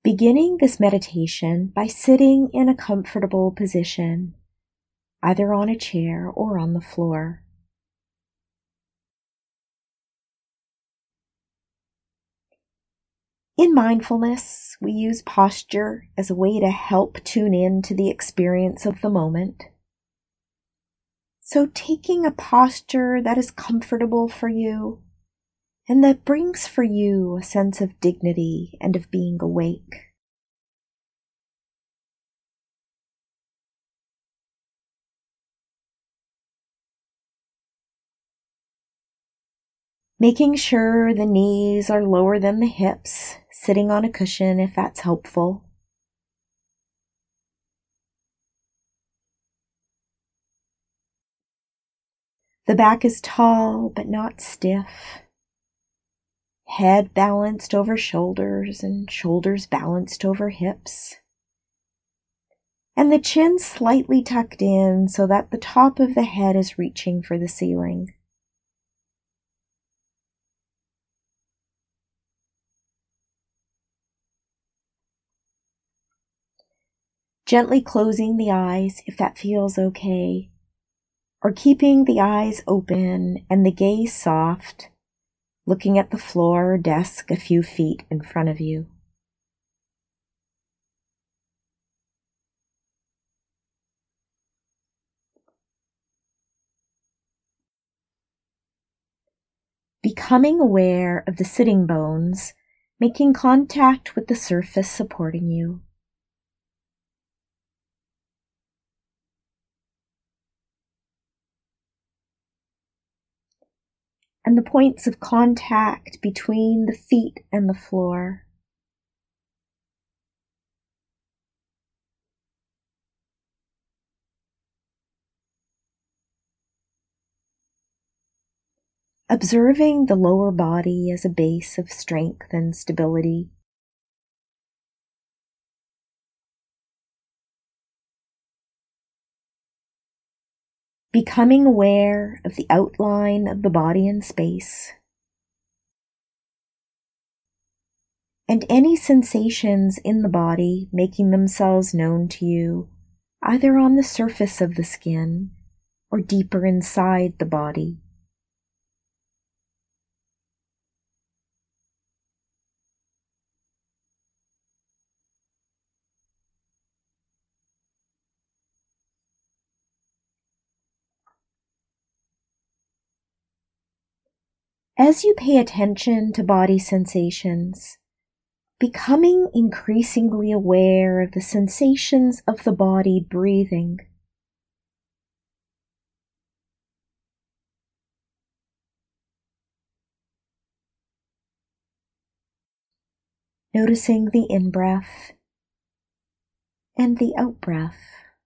Beginning this meditation by sitting in a comfortable position, either on a chair or on the floor. In mindfulness, we use posture as a way to help tune in to the experience of the moment. So taking a posture that is comfortable for you and that brings for you a sense of dignity and of being awake. Making sure the knees are lower than the hips, sitting on a cushion if that's helpful. The back is tall but not stiff. Head balanced over shoulders and shoulders balanced over hips. And the chin slightly tucked in so that the top of the head is reaching for the ceiling. Gently closing the eyes if that feels okay, or keeping the eyes open and the gaze soft, looking at the floor or desk a few feet in front of you. Becoming aware of the sitting bones, making contact with the surface supporting you. And the points of contact between the feet and the floor. Observing the lower body as a base of strength and stability. Becoming aware of the outline of the body in space. And any sensations in the body making themselves known to you, either on the surface of the skin or deeper inside the body. As you pay attention to body sensations, becoming increasingly aware of the sensations of the body breathing. Noticing the in-breath and the out-breath.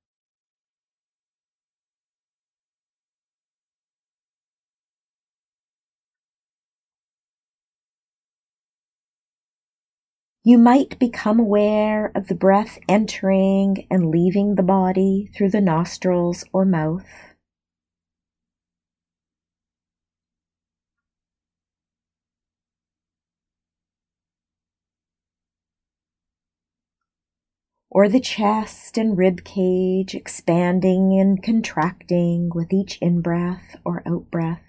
You might become aware of the breath entering and leaving the body through the nostrils or mouth. Or the chest and rib cage expanding and contracting with each in-breath or out-breath.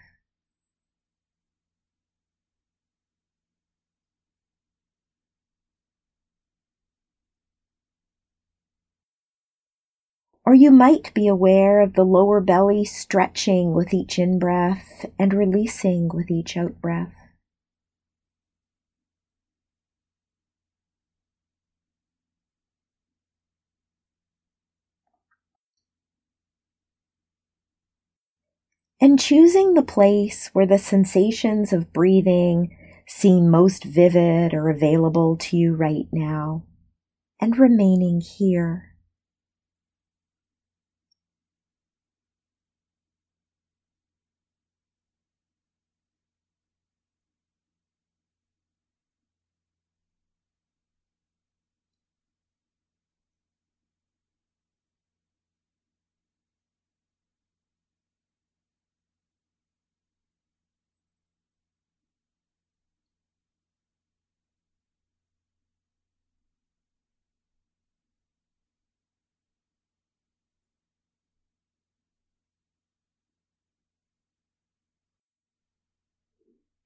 Or you might be aware of the lower belly stretching with each in-breath and releasing with each out-breath. And choosing the place where the sensations of breathing seem most vivid or available to you right now, and remaining here.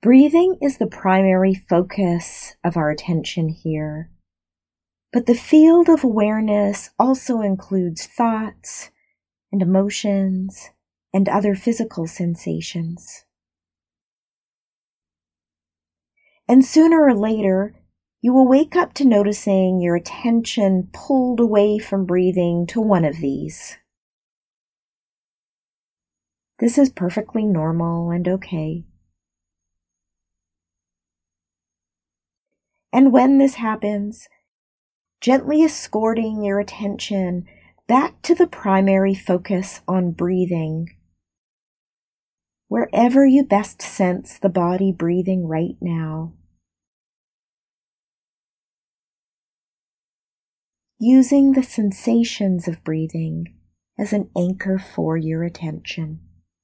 Breathing is the primary focus of our attention here, but the field of awareness also includes thoughts and emotions and other physical sensations. And sooner or later, you will wake up to noticing your attention pulled away from breathing to one of these. This is perfectly normal and okay. And when this happens, gently escorting your attention back to the primary focus on breathing, wherever you best sense the body breathing right now. Using the sensations of breathing as an anchor for your attention.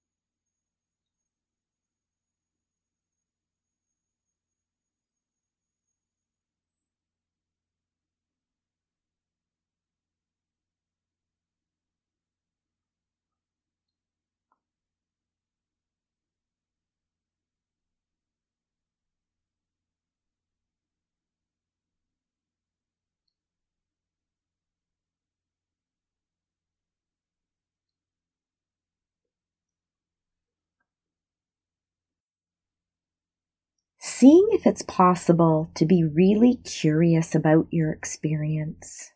Seeing if it's possible to be really curious about your experience.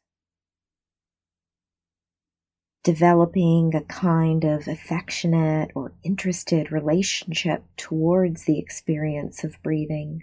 Developing a kind of affectionate or interested relationship towards the experience of breathing.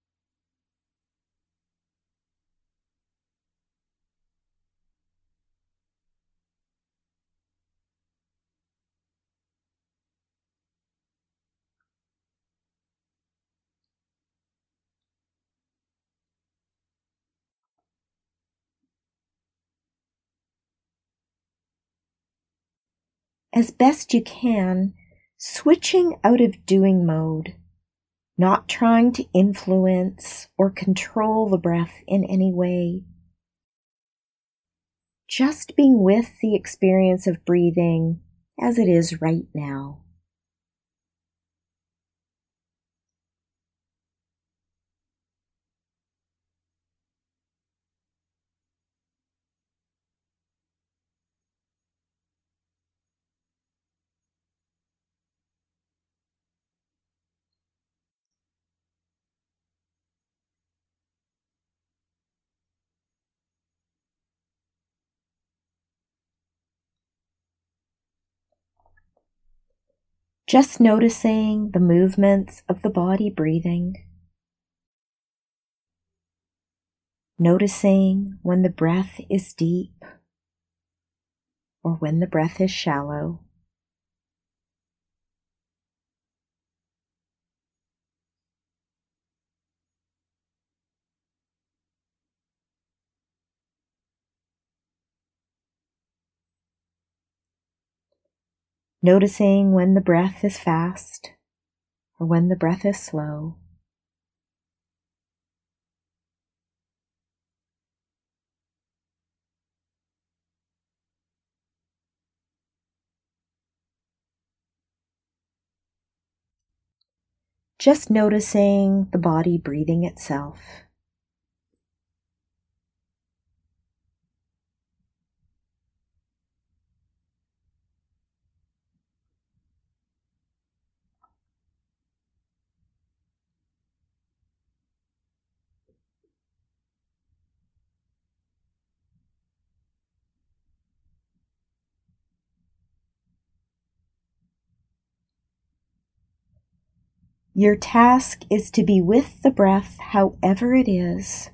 As best you can, switching out of doing mode, not trying to influence or control the breath in any way. Just being with the experience of breathing as it is right now. Just noticing the movements of the body breathing. Noticing when the breath is deep or when the breath is shallow. Noticing when the breath is fast or when the breath is slow. Just noticing the body breathing itself. Your task is to be with the breath however it is,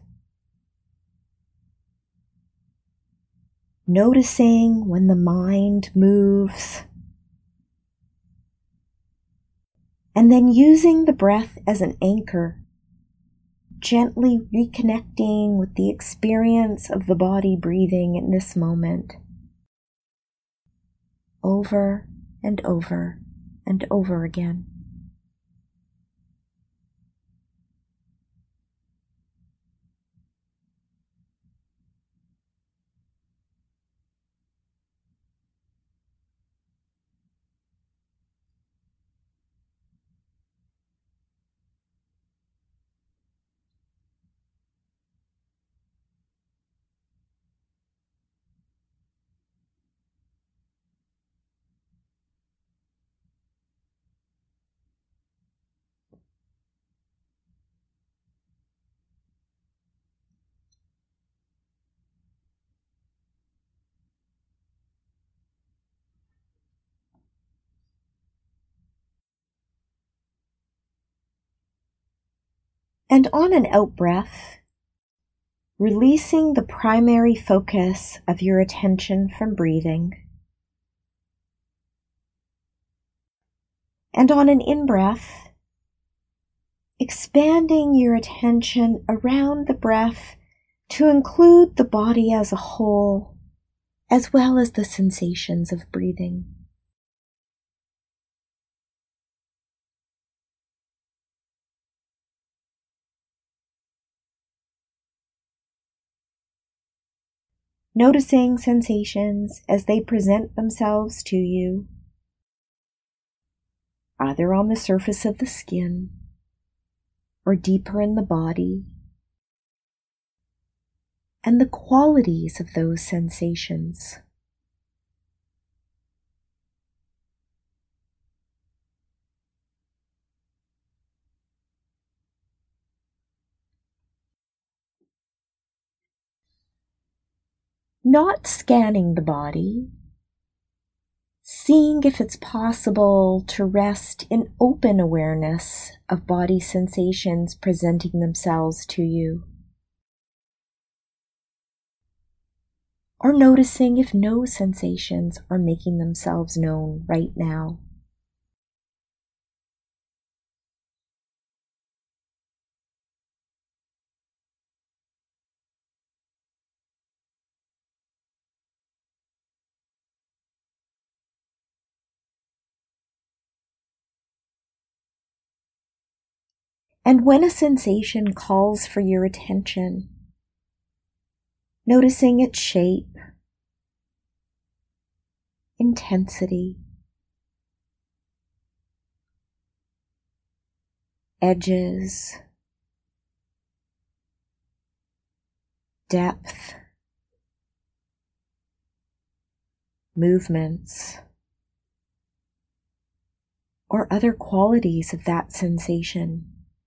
noticing when the mind moves, and then using the breath as an anchor, gently reconnecting with the experience of the body breathing in this moment, over and over and over again. And on an out-breath, releasing the primary focus of your attention from breathing. And on an in-breath, expanding your attention around the breath to include the body as a whole, as well as the sensations of breathing. Noticing sensations as they present themselves to you, either on the surface of the skin or deeper in the body, and the qualities of those sensations. Not scanning the body, seeing if it's possible to rest in open awareness of body sensations presenting themselves to you. Or noticing if no sensations are making themselves known right now. And when a sensation calls for your attention, noticing its shape, intensity, edges, depth, movements, or other qualities of that sensation.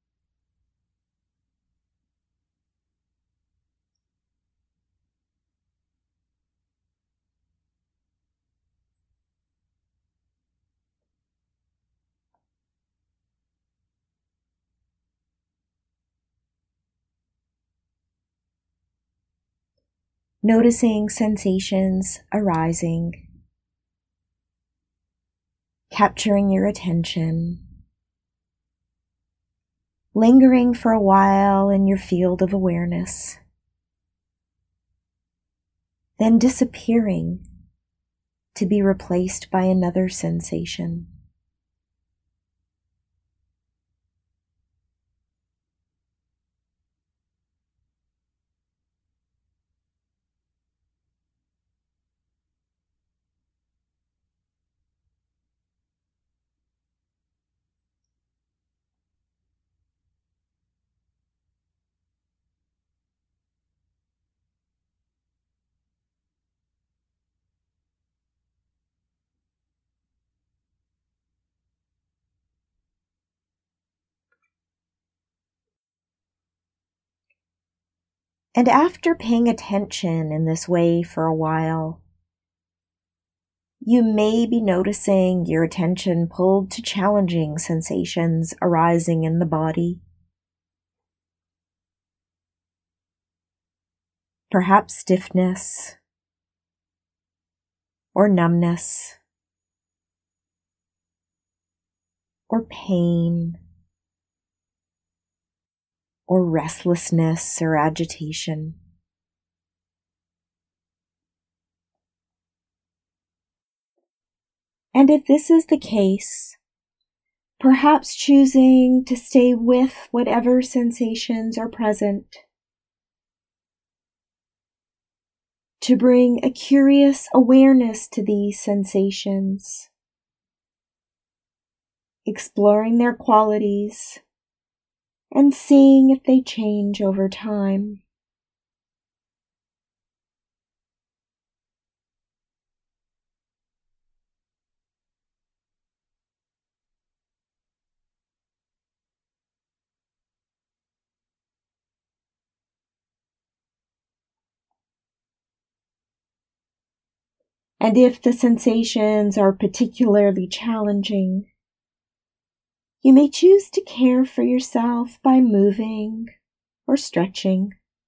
Noticing sensations arising, capturing your attention, lingering for a while in your field of awareness, then disappearing to be replaced by another sensation. And after paying attention in this way for a while, you may be noticing your attention pulled to challenging sensations arising in the body. Perhaps stiffness or numbness or pain or restlessness or agitation. And if this is the case, perhaps choosing to stay with whatever sensations are present, to bring a curious awareness to these sensations, exploring their qualities, and seeing if they change over time. And if the sensations are particularly challenging, You may choose to care for yourself by moving or stretching.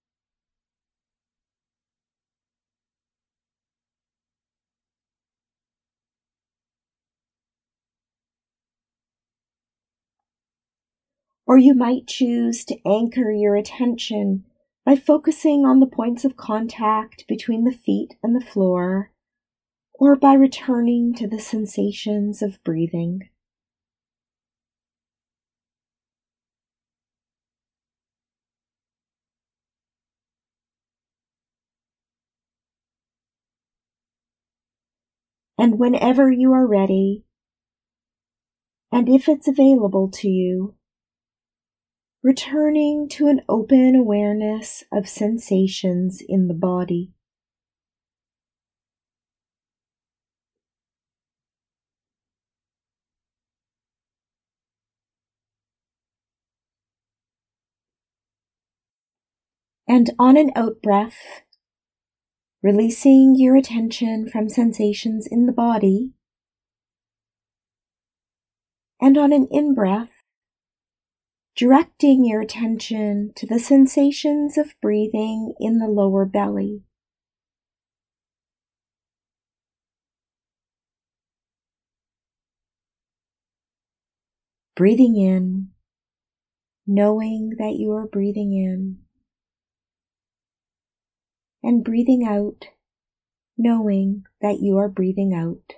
Or you might choose to anchor your attention by focusing on the points of contact between the feet and the floor, or by returning to the sensations of breathing. And whenever you are ready, and if it's available to you, returning to an open awareness of sensations in the body. And on an out-breath, releasing your attention from sensations in the body, and on an in-breath, directing your attention to the sensations of breathing in the lower belly. Breathing in, knowing that you are breathing in, and breathing out, knowing that you are breathing out.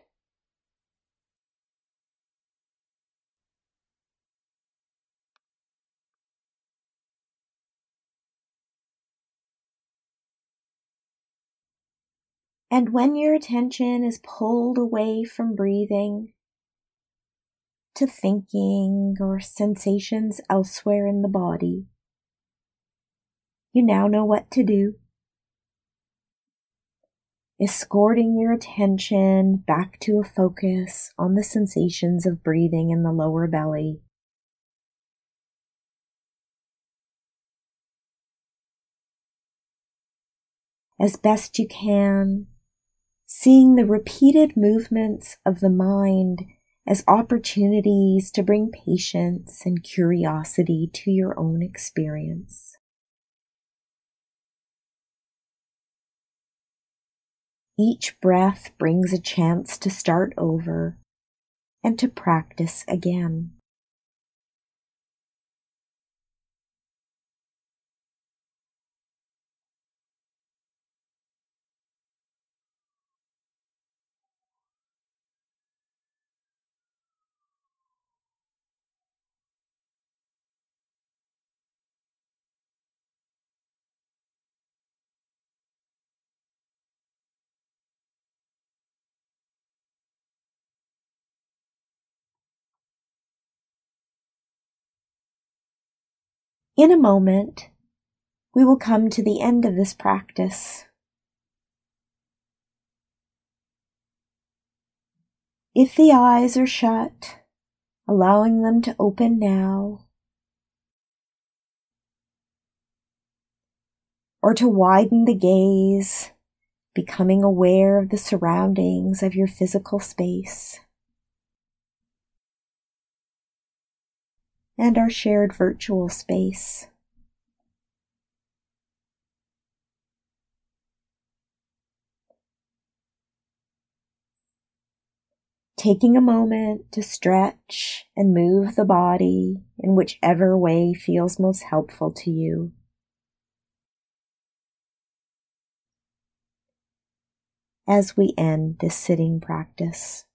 And when your attention is pulled away from breathing to thinking or sensations elsewhere in the body, you now know what to do. Escorting your attention back to a focus on the sensations of breathing in the lower belly. As best you can, seeing the repeated movements of the mind as opportunities to bring patience and curiosity to your own experience. Each breath brings a chance to start over and to practice again. In a moment, we will come to the end of this practice. If the eyes are shut, allowing them to open now, or to widen the gaze, becoming aware of the surroundings of your physical space and our shared virtual space. Taking a moment to stretch and move the body in whichever way feels most helpful to you. As we end this sitting practice.